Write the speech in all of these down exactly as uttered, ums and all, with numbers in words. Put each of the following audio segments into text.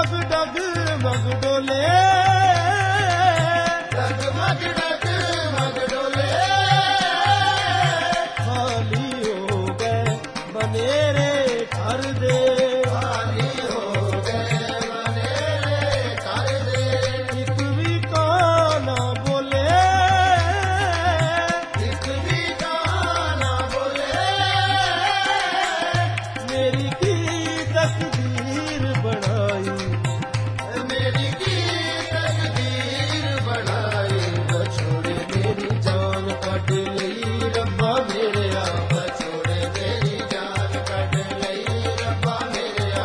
डग डग मग डोले डग मग डग मग डोले खाली हो गए बनेरे घर दे खाली हो गए बनेरे घर दे एक भी काना बोले एक भी काना बोले मेरी की तकदीर बनाई मेरी की तकदीर बनाई बछोड़े मेरी जान कट लई रब्बा मेरे आ बछोड़े मेरी जान कट लई रब्बा मेरे आ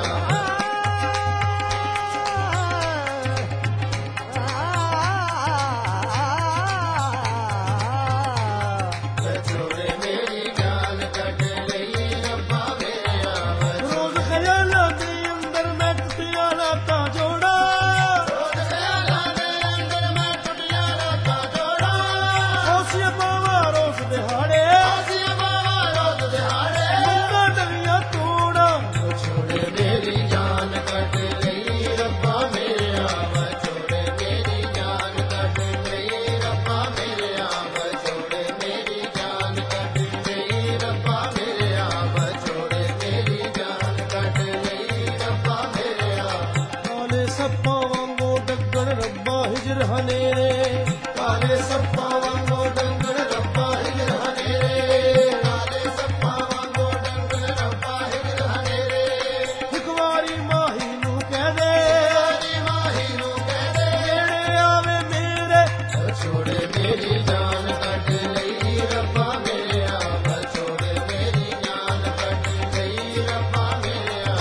बछोड़े मेरी जान कट लई रब्बा मेरे आ रोज ख्यालां दे अंदर मैं टुटिया रातां जोड़ा रोज ख्यालां दे अंदर मैं टुटिया रातां जोड़ा होसियां पावां रोज दिहाड़े होसियां पावां रोज दिहाड़े मुंगा डलियां तोड़ा बछोड़े मेरी जान कट लई रब्बा मेरे आ बछोड़े मेरी जान कट लई रब्बा मेरे आ बछोड़े मेरी जान कट लई रब्बा मेरे आ बछोड़े मेरी जान कट लई रब्बा मेरे आ काले सप्पां वांगू डंगण रब्बा हिजर हनेरे काले सप्पां वांगू डंगण रब्बा हिजर हनेरे काले सप्पां वांगू डंगण रब्बा हिजर हनेरे एक वारी माही नूं कह दे माही नूं कह दे नेड़े आवे मेरे बछोड़े मेरी जान कट लई रब्बा मेरे आ बछोड़े मेरी जान कट लई रब्बा मेरे आ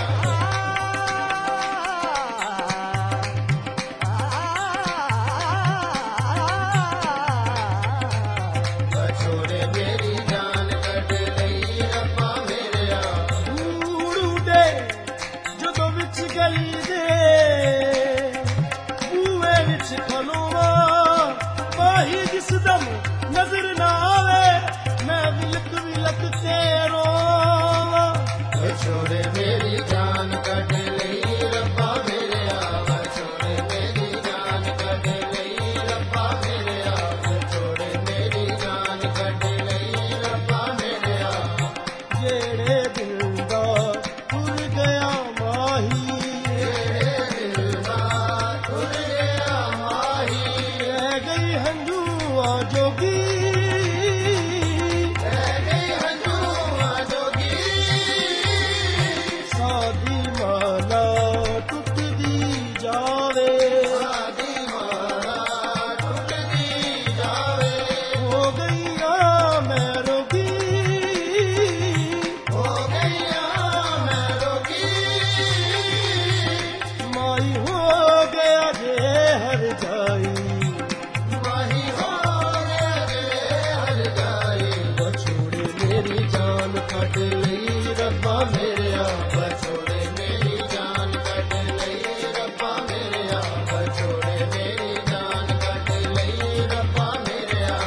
बछोड़े मेरी जान कट लई रब्बा मेरे आ ਊੜ ਉਡੇ ਜਦੋਂ ਵਿੱਚ ਗਲੀ ਦੇ ਬੂਹੇ ਵਿੱਚ ਖਲੋਵਾਂ ਮਾਹੀ ਜਿਸ ਦਮ ਨਜ਼ਰ ਨਾ ਆਵੇ ਮੈਂ ਵਿਲਕ ਵਿਲਕ ਕੇ ਰੋਵਾਂ ਬਛੋੜੇ ਮੇਰੀ ਜਾਨ ਕੱਢ ਲਈ ਰੱਬਾ ਮੇਰੇ ਆ ਬਛੋੜੇ ਮੇਰੀ ਜਾਨ ਕੱਢ ਲਈ ਰੱਬਾ ਮੇਰੇ ਆ ਬਛੋੜੇ ਮੇਰੀ ਜਾਨ ਕੱਢ ਲਈ ਰੱਬਾ ਮੇਰੇ ਆ ਜਿਹੜੇ ਦਿਲ ਦਾ ਤੁਰ ਗਿਆ ਮਾਹੀ ਜਿਹੜੇ ਦਿਲ ਦਾ ਤੁਰ ਗਿਆ ਮਾਹੀ ਰਹਿ ਗਈ ਹੰਝੂਆਂ ਜੋਗੀ ਰਹਿ ਗਈ ਹੰਝੂਆਂ ਜੋਗੀ ਸਾਡੀ ਮਾਲਾ ਟੁੱਟਦੀ ਜਾਵੇ ਸਾਡੀ ਮਾਲਾ ਟੁੱਟਦੀ ਜਾਵੇ ਹੋ ਗਈਆਂ ਮੈਂ ਰੋਗੀ ਹੋ ਗਈਆਂ ਮੈਂ ਰੋਗੀ ਮਾਈ ਹੋ ਗਿਆ ਜੇ ਹਰ ਜਾਈ ਮਾਹੀ ਹੋ ਗਿਆ ਜੇ ਹਰ ਜਾਈ ਬਛੋੜੇ ਮੇਰੀ ਜਾਨ ਕੱਢ ਲਈ ਰੱਬਾ ਮੇਰੇ ਆ ਬਛੋੜੇ ਮੇਰੀ ਜਾਨ ਕੱਢ ਲਈ ਰੱਬਾ ਮੇਰੇ ਆ ਬਛੋੜੇ ਮੇਰੀ ਜਾਨ ਕੱਢ ਲਈ ਰੱਬਾ ਮੇਰੇ ਆ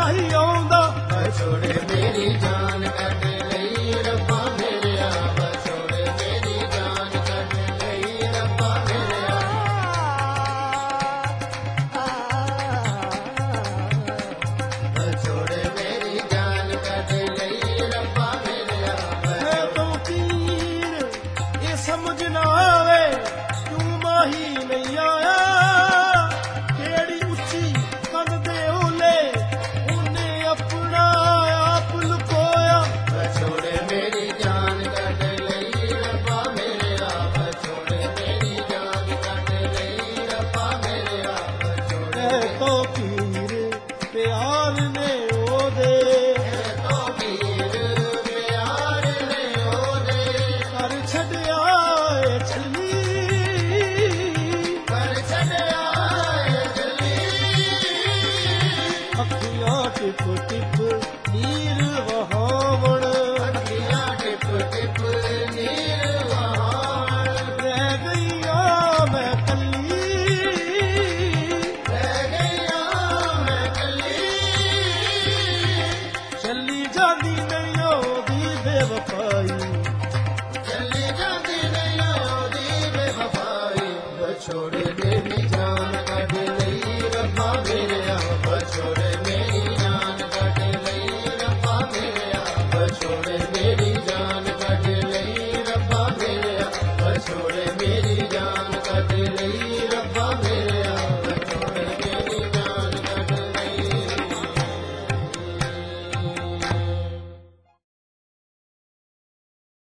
ਮਾਹੀ ਆਉਂਦਾ ਵਿਛੋੜੇ ਮੇਰੀ ਜਾਨ ਕੱਢ ਲਈ ਰੱਬਾ ਮੇਰਿਆ ਵਿਛੋੜੇ ਮੇਰੀ ਜਾਨ ਕੱਢ ਲਈ ਰੱਬਾ ਮੇਰਿਆ ਵਿਛੋੜੇ ਮੇਰੀ ਜਾਨ ਕੱਢ ਲਈ ਰੱਬਾ ਮੇਰਿਆ ਹੈ ਤੂੰ ਪੀਰ ਇਹ ਸਮਝ ਨਾ ਆਵੇ ਕਿਉਂ ਮਾਹੀ ਨਹੀਂ ਆਇਆ ਕਿਹੜੀ ਉੱਚੀ ਕੰਧ ਦੇ ਓਲੇ ਉਹਨੇ ਆਪਣਾ ਆਪ ਲੁਕੋਇਆ ਵਿਛੋੜੇ ਮੇਰੀ ਜਾਨ ਕੱਢ ਲਈ ਰੱਬਾ ਮੇਰਿਆ ਵਿਛੋੜੇ ਮੇਰੀ ਜਾਨ ਕੱਢ ਲਈ ਰੱਬਾ ਮੇਰਿਆ ਵਿਛੋੜੇ ਹੈ ਤੋ ਪੀਰ ਪਿਆਰ ਨੇ ਉਹਦੇ ਤੋ ਪੀਰ ਪਿਆਰ ਨੇ ਉਹਦੇ ਕਰ ਛੱਡਿਆ ਏ ਛੱਲੀ ਕਰ ਛੱਡਿਆ ਏ ਜਲੀ ਅੱਖੀਆਂ ਟਿਪ ਟਿਪ ਨੀਰ ਵਹਾਵਣ ਅੱਖੀਆਂ ਟਿਪ ਟਿਪ ਨੀਰ ਵਹਾਣ ਰਹਿ ਗਈਆਂ ਮੈਂ ਕੱਲੀ ਰਹਿ ਗਈਆਂ ਮੈਂ ਕੱਲੀ ਚੱਲੀ ਜਾਂਦੀ ਨਹੀਂ ਉਹਦੀ ਬੇਵਫਾਈ ਚੱਲੀ ਜਾਂਦੀ ਨਹੀਂ ਉਹਦੀ ਬੇਵਫਾਈ ਵਿਛੋੜੇ ਮੇਰੀ ਜਾਨ ਕੱਢ ਲਈ ਰੱਬਾ ਮੇਰਿਆ ਵਿਛੋੜੇ ਮੇਰੀ ਜਾਨ ਕੱਢ ਲਈ ਰੱਬਾ ਮੇਰਿਆ ਵਿਛੋੜੇ ਮੇਰੀ ਜਾਨ ਕੱਢ ਲਈ ਰੱਬਾ ਮੇਰਿਆ ਵਿਛੋੜੇ ਮੇਰੀ ਜਾਨ ਕੱਢ ਲਈ